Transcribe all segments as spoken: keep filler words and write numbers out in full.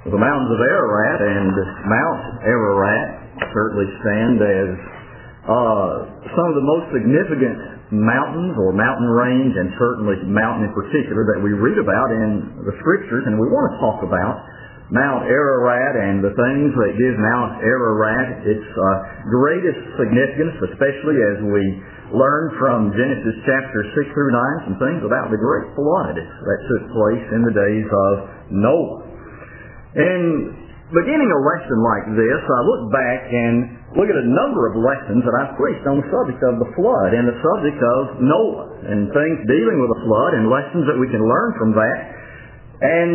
The mountains of Ararat and Mount Ararat certainly stand as uh, some of the most significant mountains or mountain range, and certainly mountain in particular, that we read about in the Scriptures. And we want to talk about Mount Ararat and the things that give Mount Ararat its uh, greatest significance, especially as we learn from Genesis chapter six through nine some things about the great flood that took place in the days of Noah. In beginning a lesson like this, I look back and look at a number of lessons that I've preached on the subject of the flood and the subject of Noah and things dealing with the flood and lessons that we can learn from that. And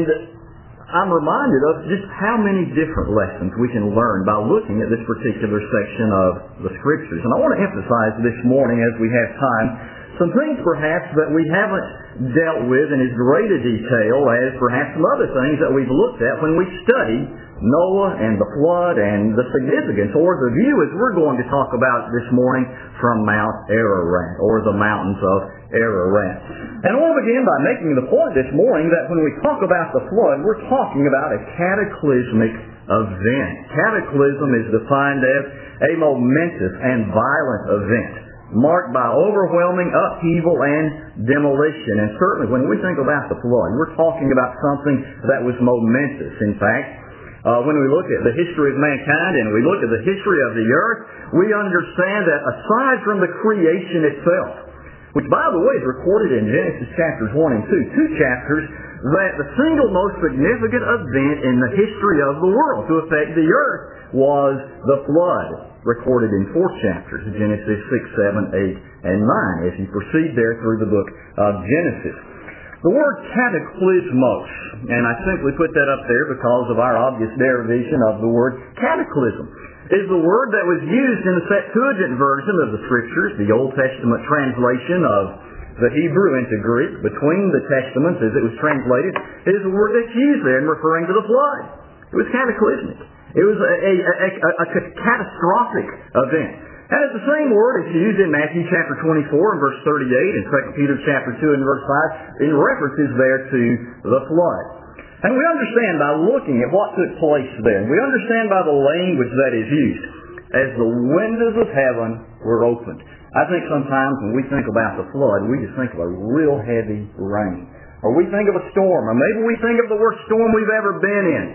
I'm reminded of just how many different lessons we can learn by looking at this particular section of the Scriptures. And I want to emphasize this morning, as we have time, some things perhaps that we haven't dealt with in as great a detail as perhaps some other things that we've looked at when we study Noah and the flood and the significance or the view, as we're going to talk about this morning, from Mount Ararat or the mountains of Ararat. And I want to begin by making the point this morning that when we talk about the flood, we're talking about a cataclysmic event. Cataclysm is defined as a momentous and violent event, marked by overwhelming upheaval and demolition. And certainly when we think about the flood, we're talking about something that was momentous. In fact, uh, when we look at the history of mankind and we look at the history of the earth, we understand that aside from the creation itself, which by the way is recorded in Genesis chapters one and two, two chapters, that the single most significant event in the history of the world to affect the earth was the flood, recorded in four chapters, Genesis six, seven, eight, and nine, as you proceed there through the book of Genesis. The word cataclysmos, and I simply put that up there because of our obvious derivation of the word cataclysm, is the word that was used in the Septuagint version of the Scriptures, the Old Testament translation of the Hebrew into Greek, between the Testaments as it was translated, is the word that's used there in referring to the flood. It was cataclysmic. It was a, a, a, a, a catastrophic event. And it's the same word that's used in Matthew chapter twenty-four and verse thirty-eight and Second Peter chapter two and verse five in references there to the flood. And we understand by looking at what took place there, we understand by the language that is used, as the windows of heaven were opened. I think sometimes when we think about the flood, we just think of a real heavy rain. Or we think of a storm, or maybe we think of the worst storm we've ever been in.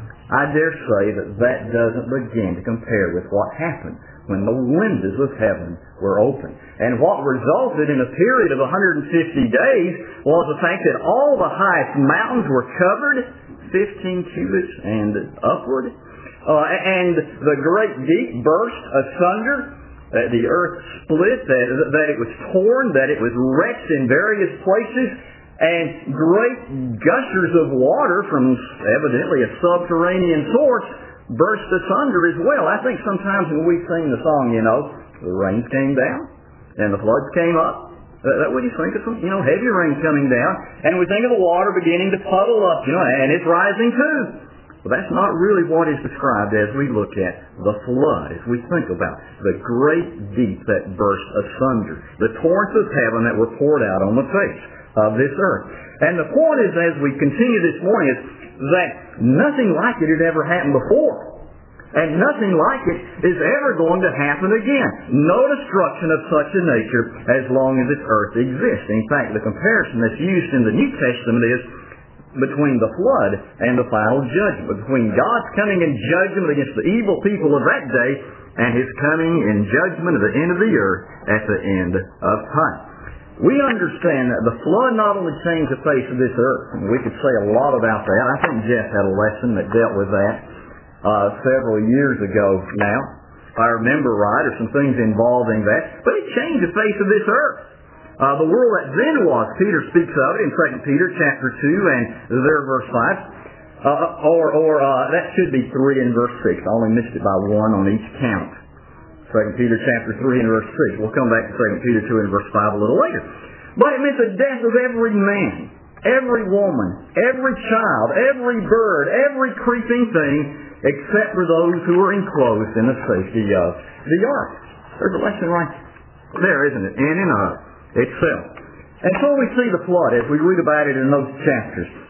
I dare say that that doesn't begin to compare with what happened when the windows of heaven were opened. And what resulted in a period of one hundred fifty days was the fact that all the highest mountains were covered, fifteen cubits and upward, uh, and the great deep burst asunder, that the earth split, that, that it was torn, that it was wrecked in various places, and great gushers of water from evidently a subterranean source burst asunder as well. I think sometimes when we sing the song, you know, the rains came down and the floods came up. That what you think of some, you know, heavy rain coming down, and we think of the water beginning to puddle up, you know, and it's rising too. Well, that's not really what is described as we look at the flood, as we think about the great deep that burst asunder, the torrents of heaven that were poured out on the face of this earth. And the point is, as we continue this morning, is that nothing like it had ever happened before. And nothing like it is ever going to happen again. No destruction of such a nature as long as this earth exists. In fact, the comparison that's used in the New Testament is between the flood and the final judgment, between God's coming in judgment against the evil people of that day and His coming in judgment at the end of the earth at the end of time. We understand that the flood not only changed the face of this earth, and we could say a lot about that. I think Jeff had a lesson that dealt with that uh, several years ago now. If I remember right, or some things involving that. But it changed the face of this earth. Uh, the world that then was, Peter speaks of it in Second Peter chapter two and there verse five. Uh, or or uh, that should be three and verse six. I only missed it by one on each count. Second Peter chapter three and verse six. We'll come back to Second Peter two and verse five a little later. But it meant the death of every man, every woman, every child, every bird, every creeping thing, except for those who were enclosed in the safety of the ark. There's a lesson right there, isn't it? In and of itself. And so we see the flood as we read about it in those chapters.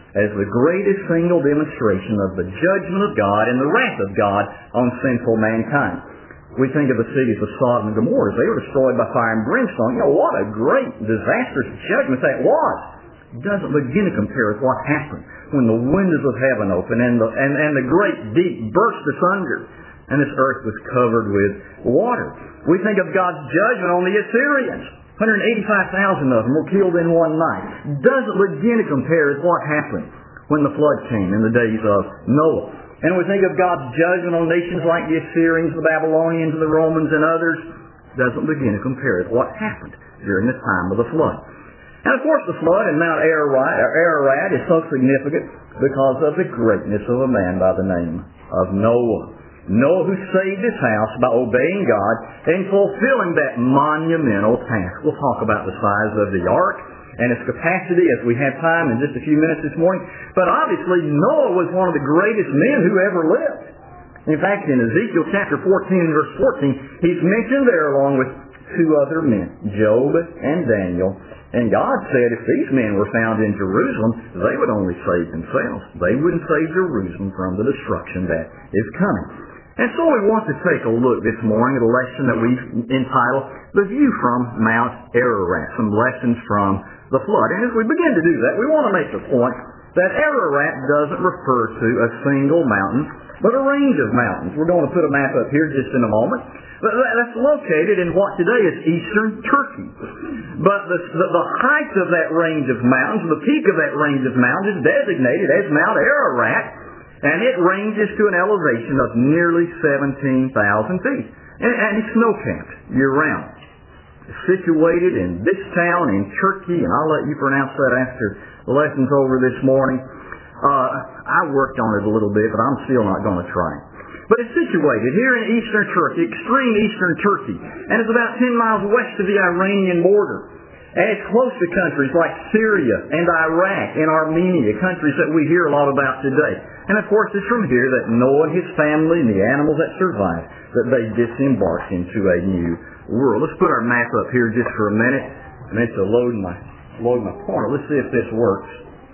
as the greatest single demonstration of the judgment of God and the wrath of God on sinful mankind. We think of the cities of Sodom and Gomorrah. They were destroyed by fire and brimstone. You know, what a great, disastrous judgment that was. It doesn't begin to compare with what happened when the windows of heaven opened and the, and, and the great deep burst asunder and this earth was covered with water. We think of God's judgment on the Assyrians. one hundred eighty-five thousand of them were killed in one night. Doesn't begin to compare with what happened when the flood came in the days of Noah. And we think of God's judgment on nations like the Assyrians, the Babylonians, the Romans, and others. Doesn't begin to compare with what happened during the time of the flood. And of course the flood in Mount Ararat, Ararat is so significant because of the greatness of a man by the name of Noah. Noah who saved his house by obeying God and fulfilling that monumental task. We'll talk about the size of the ark and its capacity as we have time in just a few minutes this morning. But obviously Noah was one of the greatest men who ever lived. In fact, in Ezekiel chapter fourteen and verse fourteen, he's mentioned there along with two other men, Job and Daniel. And God said if these men were found in Jerusalem, they would only save themselves. They wouldn't save Jerusalem from the destruction that is coming. And so we want to take a look this morning at a lesson that we've entitled The View from Mount Ararat, some lessons from the flood. And as we begin to do that, we want to make the point that Ararat doesn't refer to a single mountain, but a range of mountains. We're going to put a map up here just in a moment. But that's located in what today is eastern Turkey. But the, the, the height of that range of mountains, the peak of that range of mountains is designated as Mount Ararat, and it ranges to an elevation of nearly seventeen thousand feet. And, and it's snow-capped year-round. It's situated in this town in Turkey, and I'll let you pronounce that after the lesson's over this morning. Uh, I worked on it a little bit, but I'm still not going to try. But it's situated here in eastern Turkey, extreme eastern Turkey, and it's about ten miles west of the Iranian border. And it's close to countries like Syria and Iraq and Armenia, countries that we hear a lot about today. And of course it's from here that Noah and his family and the animals that survived, that they disembarked into a new world. Let's put our map up here just for a minute. I meant to load my, load my pointer. Let's see if this works.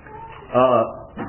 Uh,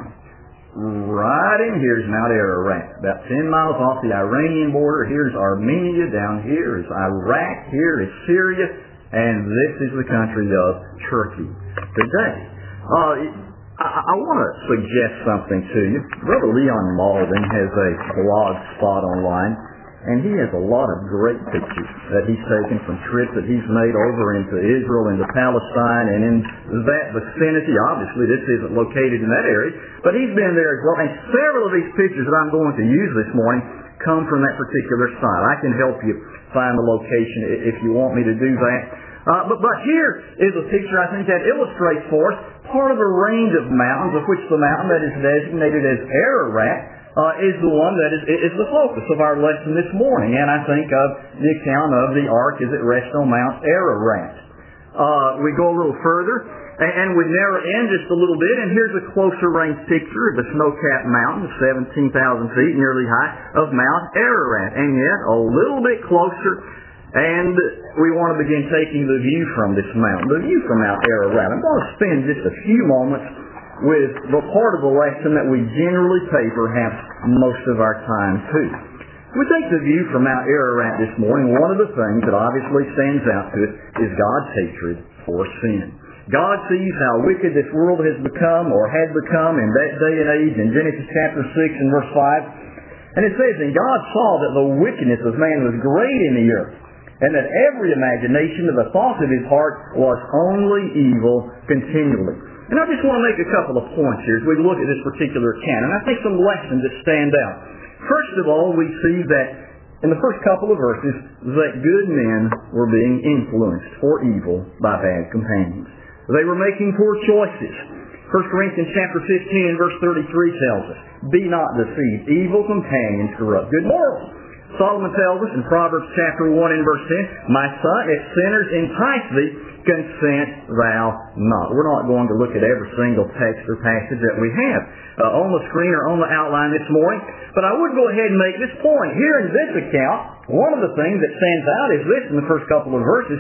right in here is Mount Ararat, about ten miles off the Iranian border. Here's Armenia, down here is Iraq, here is Syria, and this is the country of Turkey today. Uh, I, I want to suggest something to you. Brother Leon Malden has a blog spot online, and he has a lot of great pictures that he's taken from trips that he's made over into Israel, into Palestine, and in that vicinity. Obviously, this isn't located in that area, but he's been there as well. And several of these pictures that I'm going to use this morning come from that particular site. I can help you find the location if you want me to do that. Uh, but, but here is a picture I think that illustrates for us part of a range of mountains, of which the mountain that is designated as Ararat uh, is the one that is, is the focus of our lesson this morning. And I think of the account of the ark as it rests on Mount Ararat. Uh, we go a little further, and, and we narrow in just a little bit, and here's a closer range picture of the snow-capped mountain, seventeen thousand feet, nearly high, of Mount Ararat. And yet, a little bit closer, and we want to begin taking the view from this mountain, the view from Mount Ararat. I'm going to spend just a few moments with the part of the lesson that we generally pay perhaps most of our time to. We take the view from Mount Ararat this morning. One of the things that obviously stands out to us is God's hatred for sin. God sees how wicked this world has become or had become in that day and age in Genesis chapter six and verse five. And it says, "And God saw that the wickedness of man was great in the earth, and that every imagination of the thoughts of his heart was only evil continually." And I just want to make a couple of points here as we look at this particular account. And I think some lessons that stand out. First of all, we see that in the first couple of verses that good men were being influenced for evil by bad companions. They were making poor choices. First Corinthians chapter fifteen and verse thirty-three tells us, "Be not deceived, evil companions corrupt good morals." Solomon tells us in Proverbs chapter one and verse ten, "My son, if sinners entice thee, consent thou not." We're not going to look at every single text or passage that we have uh, on the screen or on the outline this morning, but I would go ahead and make this point. Here in this account, one of the things that stands out is this in the first couple of verses.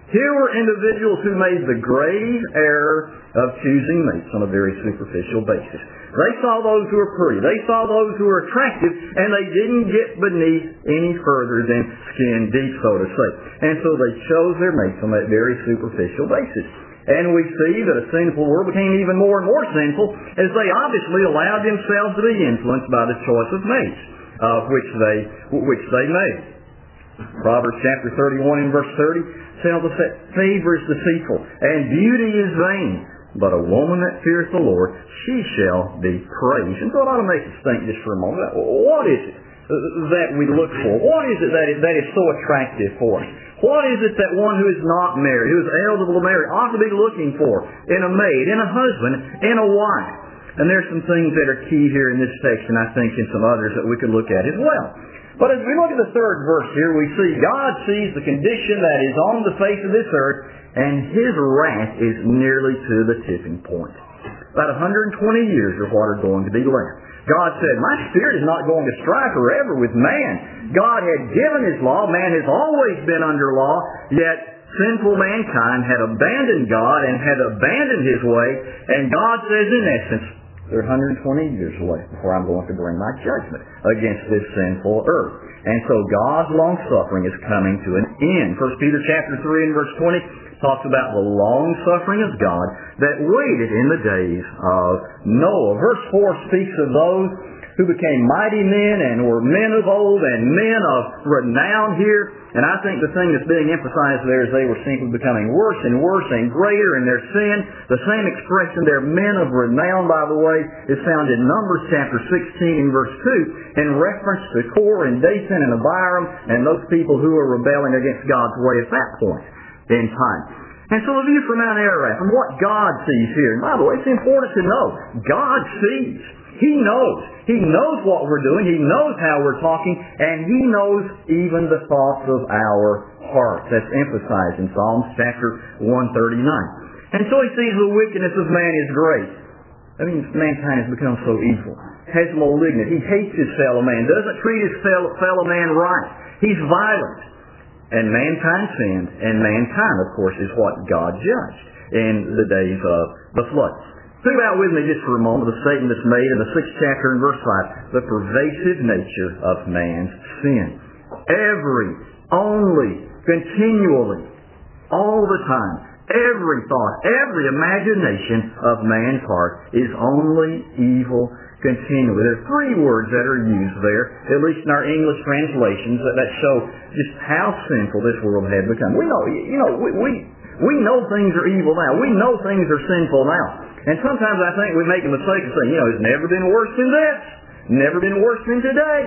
Here were individuals who made the grave error of choosing mates on a very superficial basis. They saw those who were pretty. They saw those who were attractive, and they didn't get beneath any further than skin deep, so to say. And so they chose their mates on that very superficial basis. And we see that a sinful world became even more and more sinful as they obviously allowed themselves to be influenced by the choice of mates, uh, which they which they made. Proverbs chapter thirty-one and verse thirty tells us that favor is deceitful and beauty is vain, but a woman that feareth the Lord, she shall be praised. And so it ought to make us think just for a moment, what is it that we look for? What is it that is, that is so attractive for us? What is it that one who is not married, who is eligible to marry, ought to be looking for in a maid, in a husband, in a wife? And there's some things that are key here in this text, and I think in some others that we could look at as well. But as we look at the third verse here, we see God sees the condition that is on the face of this earth, and His wrath is nearly to the tipping point. About one hundred twenty years of what are going to be left. God said, my Spirit is not going to strive forever with man. God had given His law. Man has always been under law, yet sinful mankind had abandoned God and had abandoned His way, and God says in essence, there are one hundred twenty years left before I'm going to bring my judgment against this sinful earth. And so God's long-suffering is coming to an end. First Peter chapter three and verse twenty talks about the long-suffering of God that waited in the days of Noah. Verse four speaks of those who became mighty men and were men of old and men of renown here. And I think the thing that's being emphasized there is they were simply becoming worse and worse and greater in their sin. The same expression, they're men of renown, by the way, is found in Numbers chapter sixteen and verse two in reference to Korah and Dathan and Abiram and those people who are rebelling against God's way at that point in time. And so the view from Mount Ararat, from what God sees here, and by the way, it's important to know, God sees. He knows. He knows what we're doing. He knows how we're talking. And He knows even the thoughts of our hearts. That's emphasized in Psalms chapter one thirty-nine. And so He sees the wickedness of man is great. That means mankind has become so evil. Has malignant. He hates his fellow man. Doesn't treat his fellow, fellow man right. He's violent. And mankind sinned. And mankind, of course, is what God judged in the days of the flood. Think about with me just for a moment the statement that's made in the sixth chapter and verse five. The pervasive nature of man's sin. Every, only, continually, all the time, every thought, every imagination of man's heart is only evil continually. There are three words that are used there, at least in our English translations, that, that show just how sinful this world had become. We know, you know, we, we, we know things are evil now. We know things are sinful now. And sometimes I think we make a mistake of saying, you know, it's never been worse than this. Never been worse than today.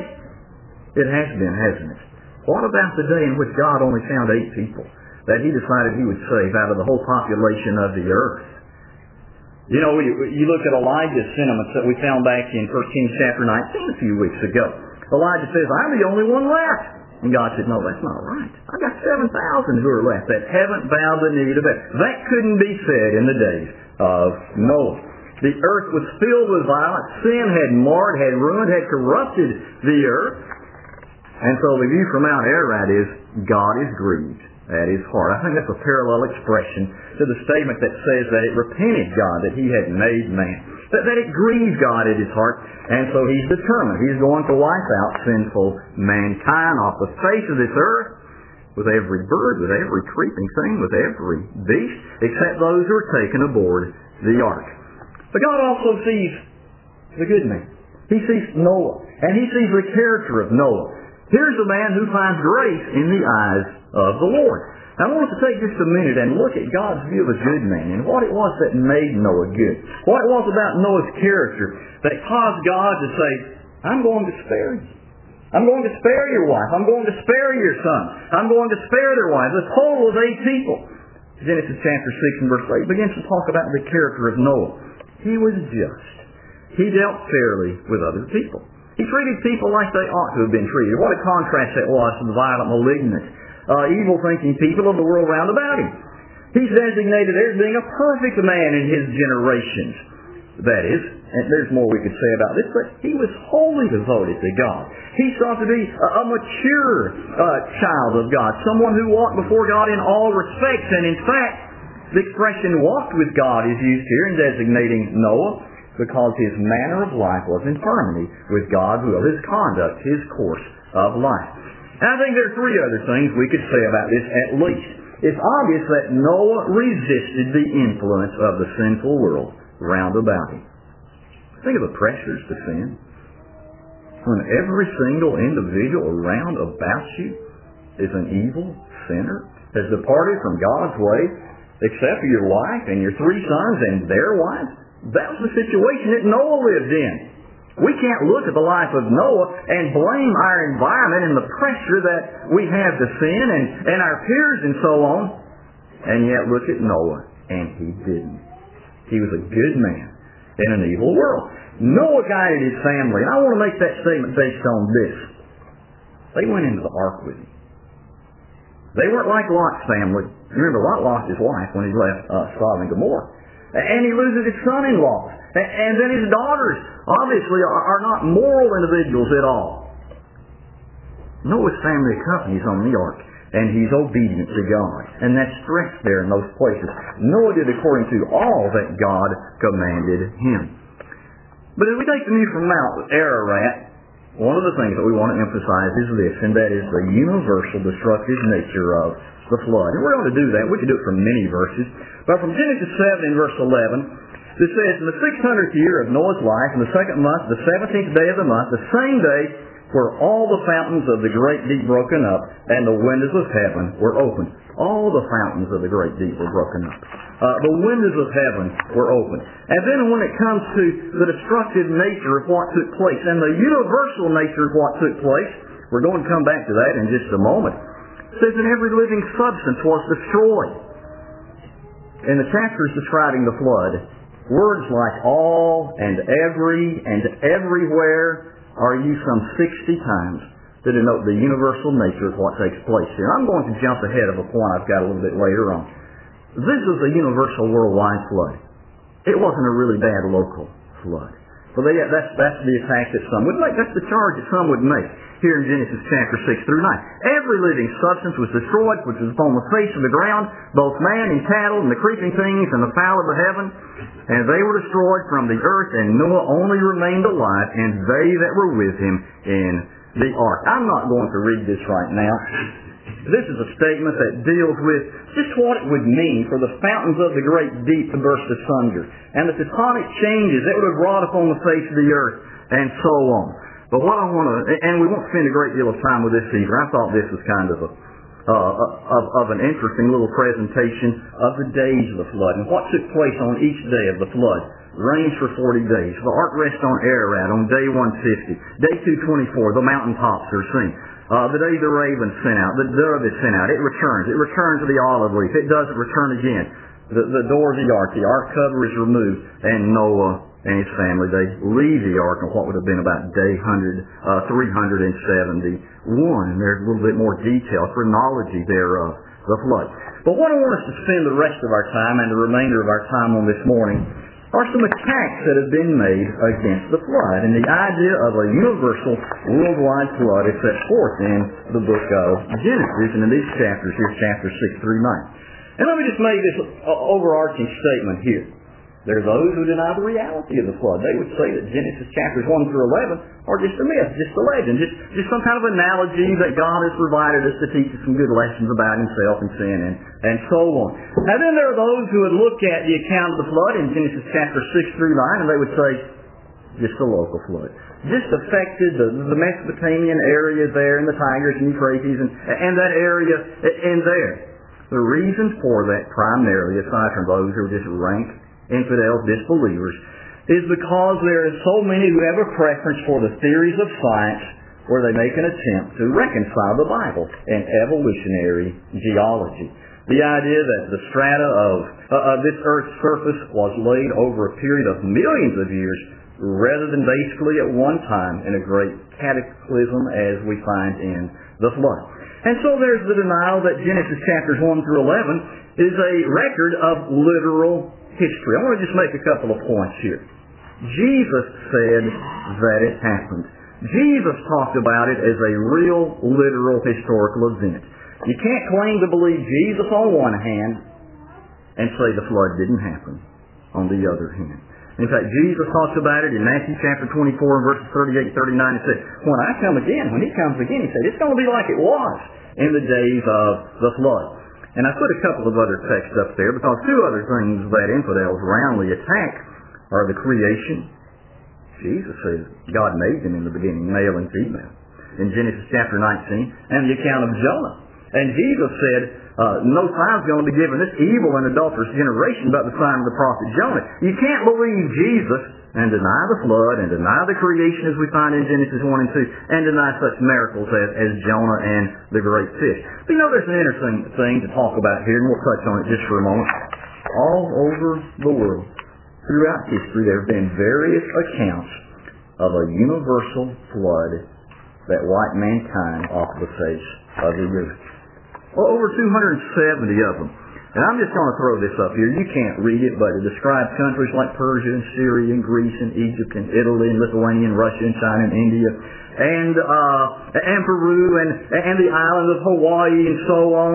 It has been, hasn't it? What about the day in which God only found eight people that He decided He would save out of the whole population of the earth? You know, you look at Elijah's sentiments that we found back in First Kings chapter nineteen a few weeks ago. Elijah says, I'm the only one left. And God said, no, that's not right. I've got seven thousand who are left that haven't bowed the knee to Baal. That couldn't be said in the days of Noah. The earth was filled with violence. Sin had marred, had ruined, had corrupted the earth. And so the view from Mount Ararat is God is grieved at His heart. I think that's a parallel expression to the statement that says that it repented God that He had made man. That, that it grieved God at His heart. And so He's determined. He's going to wipe out sinful mankind off the face of this earth, with every bird, with every creeping thing, with every beast, except those who are taken aboard the ark. But God also sees the good man. He sees Noah, and He sees the character of Noah. Here's a man who finds grace in the eyes of the Lord. Now, I want us to take just a minute and look at God's view of a good man and what it was that made Noah good. What it was about Noah's character that caused God to say, I'm going to spare you. I'm going to spare your wife. I'm going to spare your son. I'm going to spare their wives. The total of eight people. Genesis chapter six and verse eight begins to talk about the character of Noah. He was just. He dealt fairly with other people. He treated people like they ought to have been treated. What a contrast that was to the violent, malignant, uh, evil-thinking people of the world round about him. He's designated as being a perfect man in his generations. that is. And there's more we could say about this, but he was wholly devoted to God. He sought to be a, a mature uh, child of God, someone who walked before God in all respects. And in fact, the expression walked with God is used here in designating Noah because his manner of life was in harmony with God's will, his conduct, his course of life. And I think there are three other things we could say about this at least. It's obvious that Noah resisted the influence of the sinful world round about him. Think of the pressures to sin. When every single individual around about you is an evil sinner, has departed from God's way, except for your wife and your three sons and their wives. That was the situation that Noah lived in. We can't look at the life of Noah and blame our environment and the pressure that we have to sin and, and our peers and so on, and yet look at Noah, and he didn't. He was a good man in an evil world. Noah guided his family, and I want to make that statement based on this. They went into the ark with him. They weren't like Lot's family. Remember, Lot lost his wife when he left uh, Sodom and Gomorrah. And he loses his son-in-law. And then his daughters, obviously, are not moral individuals at all. Noah's family accompanies on the ark, and he's obedient to God. And that's stressed there in those places. Noah did according to all that God commanded him. But as we take the view from Mount Ararat, one of the things that we want to emphasize is this, and that is the universal destructive nature of the flood. And we're going to do that. We could do it from many verses. But from Genesis seven in verse eleven, it says, in the six hundredth year of Noah's life, in the second month, the seventeenth day of the month, the same day were all the fountains of the great deep broken up, and the windows of heaven were opened. All the fountains of the great deep were broken up. Uh, the windows of heaven were opened. And then when it comes to the destructive nature of what took place, and the universal nature of what took place, we're going to come back to that in just a moment. It says that every living substance was destroyed. In the chapters describing the flood, words like all and every and everywhere are used some sixty times to denote the universal nature of what takes place here. I'm going to jump ahead of a point I've got a little bit later on. This is a universal worldwide flood. It wasn't a really bad local flood. But they, that's, that's the attack that some would make. That's the charge that some would make here in Genesis chapter six through nine. Every living substance was destroyed which was upon the face of the ground, both man and cattle and the creeping things and the fowl of the heaven. And they were destroyed from the earth, and Noah only remained alive, and they that were with him in the ark. I'm not going to read this right now. This is a statement that deals with just what it would mean for the fountains of the great deep to burst asunder, and the tectonic changes that would have wrought upon the face of the earth, and so on. But what I want to, and we won't spend a great deal of time with this either. I thought this was kind of a uh, of, of an interesting little presentation of the days of the flood and what took place on each day of the flood. Rains for forty days. The ark rests on Ararat on day one fifty. Day two twenty-four, the mountaintops are seen. Uh, the day the raven sent out, the dove is sent out, it returns. It returns to the olive leaf. It doesn't return again. The, the door of the ark, the ark cover is removed, and Noah and his family, they leave the ark on what would have been about day three hundred seventy-one. And there's a little bit more detail, chronology there of the flood. But what I want us to spend the rest of our time and the remainder of our time on this morning are some attacks that have been made against the flood. And the idea of a universal worldwide flood is set forth in the book of Genesis, and in these chapters here, chapters six through nine. And let me just make this overarching statement here. There are those who deny the reality of the flood. They would say that Genesis chapters one through eleven are just a myth, just a legend, just, just some kind of analogy that God has provided us to teach us some good lessons about himself and sin and, and so on. And then there are those who would look at the account of the flood in Genesis chapter six through nine, and they would say, just a local flood. Just affected the, the Mesopotamian area there and the Tigris and Euphrates and, and that area in there. The reason for that primarily, aside from those who are just rank infidels, disbelievers, is because there are so many who have a preference for the theories of science where they make an attempt to reconcile the Bible and evolutionary geology. The idea that the strata of, uh, of this Earth's surface was laid over a period of millions of years rather than basically at one time in a great cataclysm as we find in the flood. And so there's the denial that Genesis chapters one through eleven is a record of literal history. I want to just make a couple of points here. Jesus said that it happened. Jesus talked about it as a real, literal, historical event. You can't claim to believe Jesus on one hand and say the flood didn't happen on the other hand. In fact, Jesus talks about it in Matthew chapter twenty-four, verses thirty-eight and thirty-nine. He said, when I come again, when He comes again, He said, it's going to be like it was in the days of the flood. And I put a couple of other texts up there because two other things that infidels roundly attack are the creation. Jesus says God made them in the beginning, male and female, in Genesis chapter nineteen, and the account of Jonah. And Jesus said, uh, no sign's going to be given this evil and adulterous generation but the sign of the prophet Jonah. You can't believe Jesus and deny the flood and deny the creation as we find in Genesis one and two and deny such miracles as, as Jonah and the great fish. But you know, there's an interesting thing to talk about here, and we'll touch on it just for a moment. All over the world, throughout history, there have been various accounts of a universal flood that wiped mankind off the face of the earth. Well, over two hundred seventy of them. And I'm just going to throw this up here. You can't read it, but it describes countries like Persia and Syria and Greece and Egypt and Italy and Lithuania and Russia and China and India and uh, and Peru and, and the island of Hawaii and so on.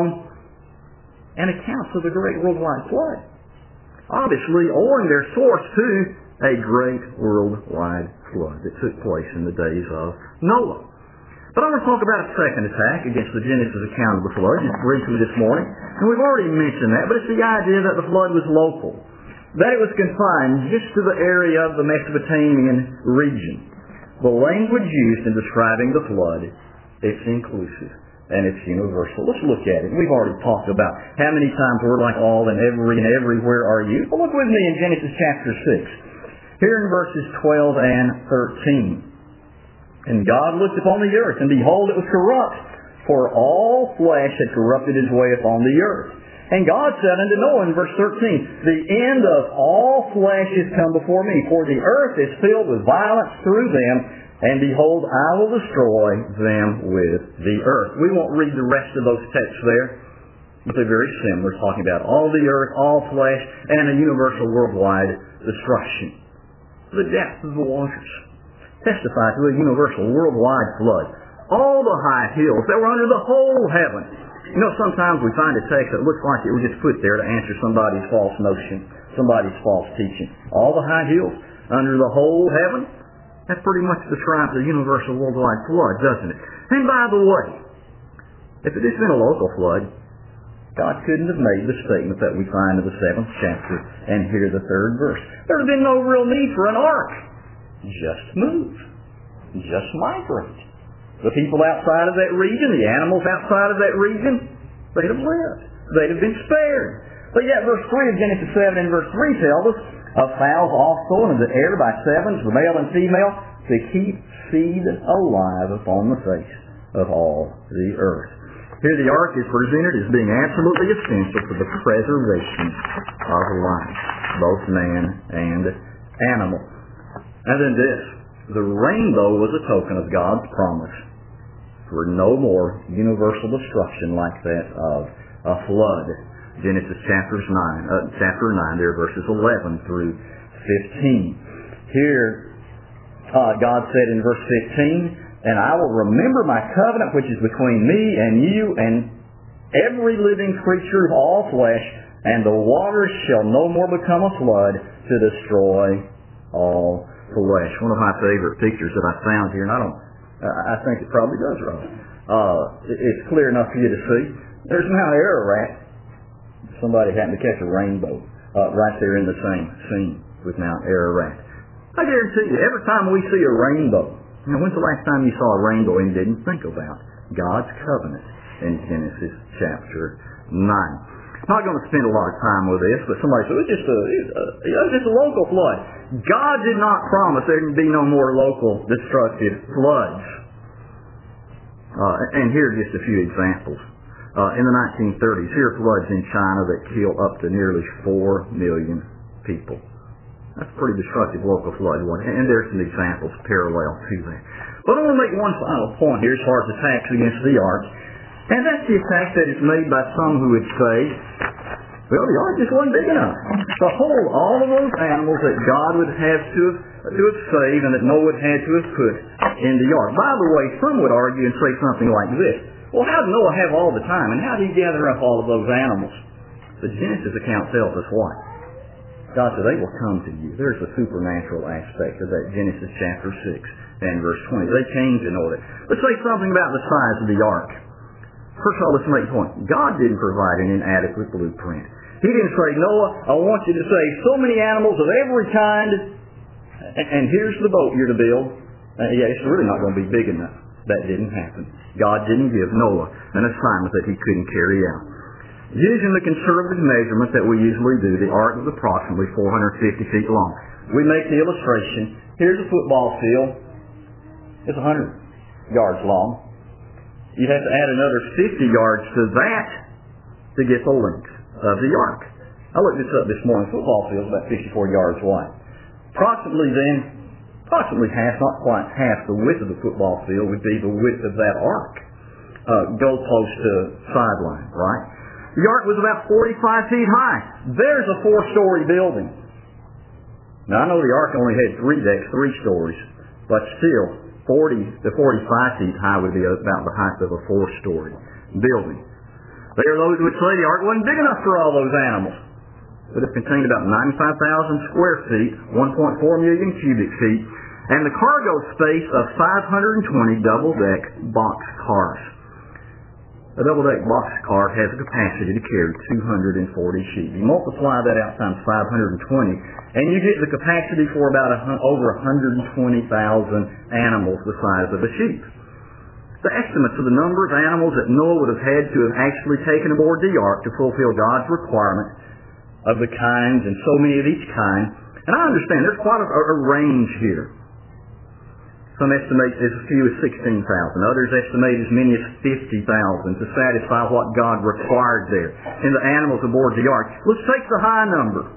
And accounts of the great worldwide flood. Obviously owing their source to a great worldwide flood that took place in the days of Noah. But I want to talk about a second attack against the Genesis account of the flood, just briefly this morning. And we've already mentioned that, but it's the idea that the flood was local. That it was confined just to the area of the Mesopotamian region. The language used in describing the flood, it's inclusive and it's universal. Let's look at it. We've already talked about how many times we're like all and every and everywhere are used. But look with me in Genesis chapter six. Here in verses twelve and thirteen. And God looked upon the earth, and behold, it was corrupt, for all flesh had corrupted his way upon the earth. And God said unto Noah in verse thirteen, the end of all flesh is come before me, for the earth is filled with violence through them, and behold, I will destroy them with the earth. We won't read the rest of those texts there, but they're very similar, talking about all the earth, all flesh, and a universal worldwide destruction. The depth of the waters testify to a universal worldwide flood. All the high hills that were under the whole heaven. You know, sometimes we find a text that looks like it was just put there to answer somebody's false notion, somebody's false teaching. All the high hills under the whole heaven, that pretty much describes a universal worldwide flood, doesn't it? And by the way, if it had been a local flood, God couldn't have made the statement that we find in the seventh chapter and here the third verse. There would have been no real need for an ark. Just move. Just migrate. The people outside of that region, the animals outside of that region, they'd have lived. They'd have been spared. But yet verse three of Genesis seven and verse three tells us, of fowls also and of the air by sevens, the male and female, to keep seed alive upon the face of all the earth. Here the ark is presented as being absolutely essential for the preservation of life, both man and animal. And then this, the rainbow was a token of God's promise for no more universal destruction like that of a flood. Genesis chapters nine, uh, chapter nine, there verses eleven through fifteen. Here, uh, God said in verse fifteen, and I will remember my covenant which is between me and you and every living creature of all flesh, and the waters shall no more become a flood to destroy all flesh. One of my favorite pictures that I found here, and I don't, I think it probably does, Rob. Uh, it's clear enough for you to see. There's Mount Ararat. Somebody happened to catch a rainbow uh, right there in the same scene with Mount Ararat. I guarantee you, every time we see a rainbow, you know, when's the last time you saw a rainbow and didn't think about God's covenant in Genesis chapter nine? I'm not going to spend a lot of time with this, but somebody said, it was just a, it was just a local flood. God did not promise there would be no more local destructive floods. Uh, and here are just a few examples. Uh, in the nineteen thirties, here are floods in China that kill up to nearly four million people. That's a pretty destructive local flood one. And there's some examples parallel to that. But I want to make one final point here as far as attacks against the ark. And that's the attack that is made by some who would say Well, the ark just wasn't big enough to hold all of those animals that God would have to have, to have saved and that Noah had to have put in the ark. By the way, some would argue and say something like this. Well, how did Noah have all the time, and how did he gather up all of those animals? The Genesis account tells us what? God said, they will come to you. There's a supernatural aspect of that Genesis chapter six and verse twenty. They came to know that. Let's say something about the size of the ark. First of all, let's make a point. God didn't provide an inadequate blueprint. He didn't say, Noah, I want you to save so many animals of every kind, and, and here's the boat you're to build. Uh, yeah, it's really not going to be big enough. That didn't happen. God didn't give Noah an assignment that he couldn't carry out. Using the conservative measurement that we usually do, the ark was approximately four hundred fifty feet long. We make the illustration. Here's a football field. It's one hundred yards long. You'd have to add another fifty yards to that to get the length of the ark. I looked this up this morning. Football field is about fifty-four yards wide. Approximately then, approximately half, not quite half, the width of the football field would be the width of that ark. Uh, goalpost to sideline, right? The ark was about forty-five feet high. There's a four-story building. Now, I know the ark only had three decks, three stories, but still, forty to forty-five feet high would be about the height of a four-story building. There are those who would say the ark wasn't big enough for all those animals. But it contained about ninety-five thousand square feet, one point four million cubic feet, and the cargo space of five hundred twenty double-deck box cars. A double-deck box car has a capacity to carry two hundred forty sheep. You multiply that out times five hundred twenty, and you get the capacity for about a, over one hundred twenty thousand animals the size of a sheep. The estimates of the number of animals that Noah would have had to have actually taken aboard the ark to fulfill God's requirement of the kinds, and so many of each kind. And I understand there's quite a, a range here. Some estimate as few as sixteen thousand. Others estimate as many as fifty thousand to satisfy what God required there in the animals aboard the ark. Let's take the high number.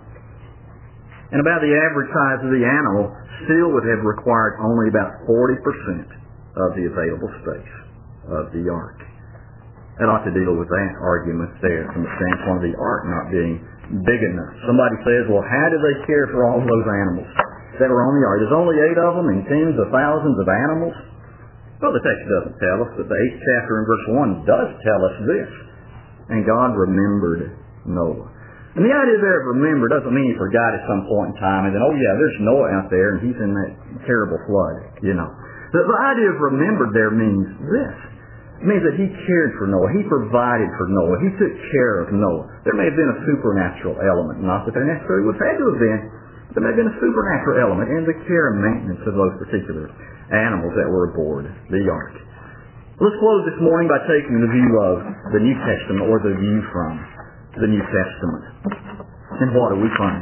And about the average size of the animal still would have required only about forty percent of the available space of the ark. That ought to deal with that argument there from the standpoint of the ark not being big enough. Somebody says, well, how do they care for all those animals that were on the ark? There's only eight of them and tens of thousands of animals. Well, the text doesn't tell us, but the eighth chapter in verse one does tell us this. And God remembered Noah. And the idea there of remember doesn't mean he forgot at some point in time and then, oh yeah, there's Noah out there and he's in that terrible flood, you know. The, the idea of remembered there means this. It means that he cared for Noah. He provided for Noah. He took care of Noah. There may have been a supernatural element. Not that there necessarily would have had to have been. But there may have been a supernatural element in the care and maintenance of those particular animals that were aboard the ark. Let's close this morning by taking the view of the New Testament, or the view from the New Testament. And what do we find?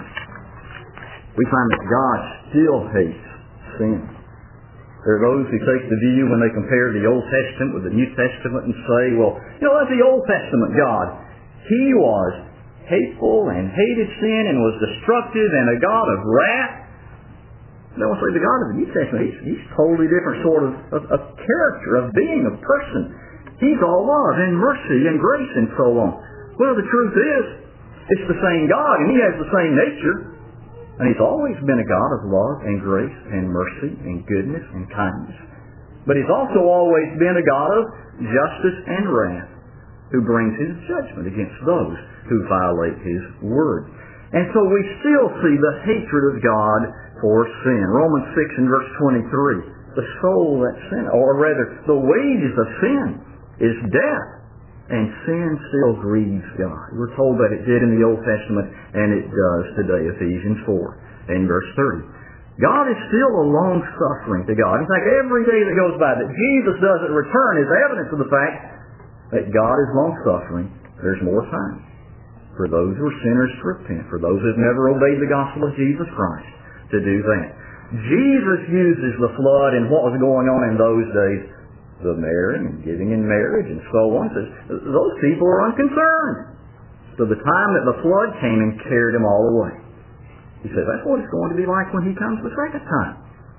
We find that God still hates sin. There are those who take the view when they compare the Old Testament with the New Testament and say, well, you know, that's the Old Testament God. He was hateful and hated sin and was destructive and a God of wrath. They will say the God of the New Testament, he's, he's totally different sort of, of, of character, of being, of person. He's all love and mercy and grace and so on. Well, the truth is, it's the same God and he has the same nature. And he's always been a God of love and grace and mercy and goodness and kindness. But he's also always been a God of justice and wrath, who brings his judgment against those who violate his word. And so we still see the hatred of God for sin. Romans six and verse twenty-three. The soul that sin, or rather, the wages of sin is death. And sin still grieves God. We're told that it did in the Old Testament, and it does today, Ephesians four and verse thirty. God is still a long-suffering to God. In fact, every day that goes by that Jesus doesn't return is evidence of the fact that God is long-suffering. There's more time for those who are sinners to repent, for those who have never obeyed the gospel of Jesus Christ to do that. Jesus uses the flood and what was going on in those days, the marrying and giving in marriage and so on. Says, those people are unconcerned. So the time that the flood came and carried them all away. He said, that's what it's going to be like when he comes the second time.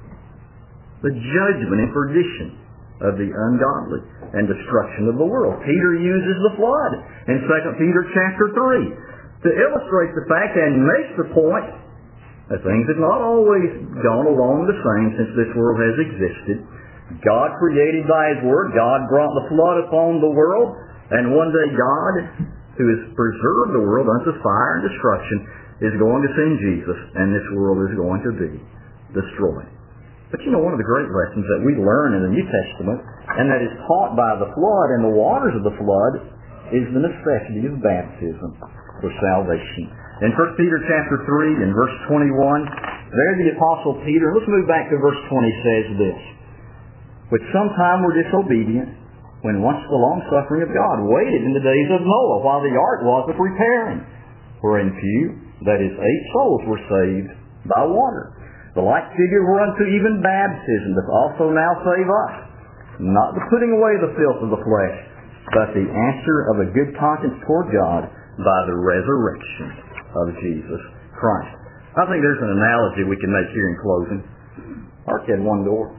The judgment and perdition of the ungodly and destruction of the world. Peter uses the flood in Second Peter chapter three to illustrate the fact and make the point that things have not always gone along the same since this world has existed. God created by His Word. God brought the flood upon the world. And one day God, who has preserved the world unto fire and destruction, is going to send Jesus, and this world is going to be destroyed. But you know, one of the great lessons that we learn in the New Testament, and that is taught by the flood and the waters of the flood, is the necessity of baptism for salvation. In First Peter chapter three and verse twenty-one, there the Apostle Peter, let's move back to verse twenty, says this: "Which sometime were disobedient, when once the long-suffering of God waited in the days of Noah, while the ark was a preparing, wherein few, that is, eight souls, were saved by water. The like figure whereunto even baptism doth also now save us, not the putting away the filth of the flesh, but the answer of a good conscience toward God by the resurrection of Jesus Christ." I think there's an analogy we can make here in closing. Ark had one door.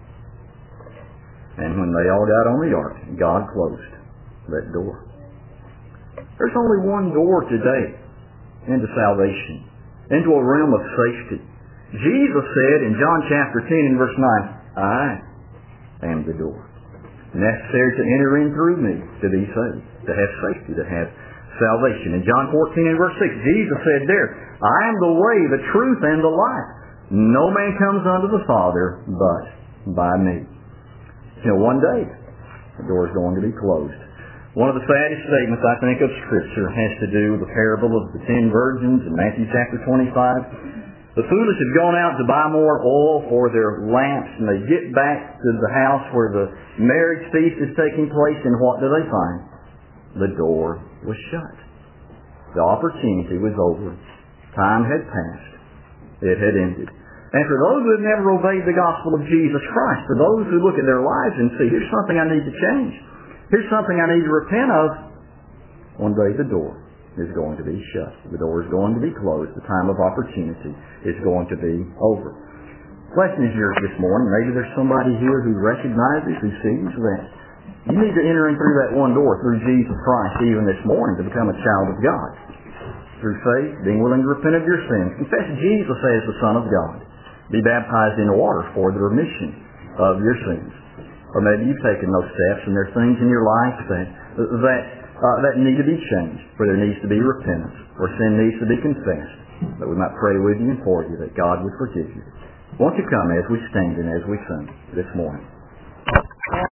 And when they all got on the ark, God closed that door. There's only one door today into salvation, into a realm of safety. Jesus said in John chapter ten and verse nine, "I am the door. Necessary to enter in through me to be saved," to have safety, to have salvation. In John fourteen and verse six, Jesus said there, "I am the way, the truth, and the life. No man comes unto the Father but by me." You know, one day, the door is going to be closed. One of the saddest statements, I think, of Scripture has to do with the parable of the ten virgins in Matthew chapter twenty-five. The foolish have gone out to buy more oil for their lamps, and they get back to the house where the marriage feast is taking place, and what do they find? The door was shut. The opportunity was over. Time had passed. It had ended. And for those who have never obeyed the gospel of Jesus Christ, for those who look at their lives and see, here's something I need to change, here's something I need to repent of, one day the door is going to be shut. The door is going to be closed. The time of opportunity is going to be over. Lesson is yours this morning. Maybe there's somebody here who recognizes, who sees that you need to enter in through that one door, through Jesus Christ, even this morning, to become a child of God. Through faith, being willing to repent of your sins, confess Jesus as the Son of God, be baptized in the water for the remission of your sins. Or maybe you've taken those steps and there are things in your life that that uh, that need to be changed, where there needs to be repentance, where sin needs to be confessed, that we might pray with you and for you that God would forgive you. Won't you come as we stand and as we sing this morning?